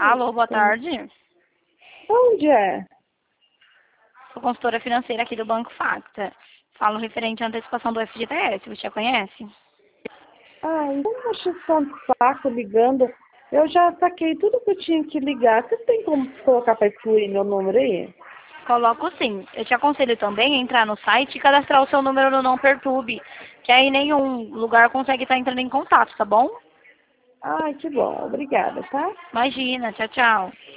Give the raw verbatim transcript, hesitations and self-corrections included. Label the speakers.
Speaker 1: Alô, boa tarde.
Speaker 2: Onde é?
Speaker 1: Sou consultora financeira aqui do Banco Facta. Falo referente à antecipação do F G T S, você já conhece?
Speaker 2: Ah, então eu acho tanto saco ligando. Eu já saquei tudo que eu tinha que ligar. Você tem como colocar para excluir meu número aí?
Speaker 1: Coloco sim. Eu te aconselho também a entrar no site e cadastrar o seu número no Não Perturbe, que aí nenhum lugar consegue estar entrando em contato, tá bom?
Speaker 2: Ai, que bom. Obrigada, tá?
Speaker 1: Imagina, tchau, tchau.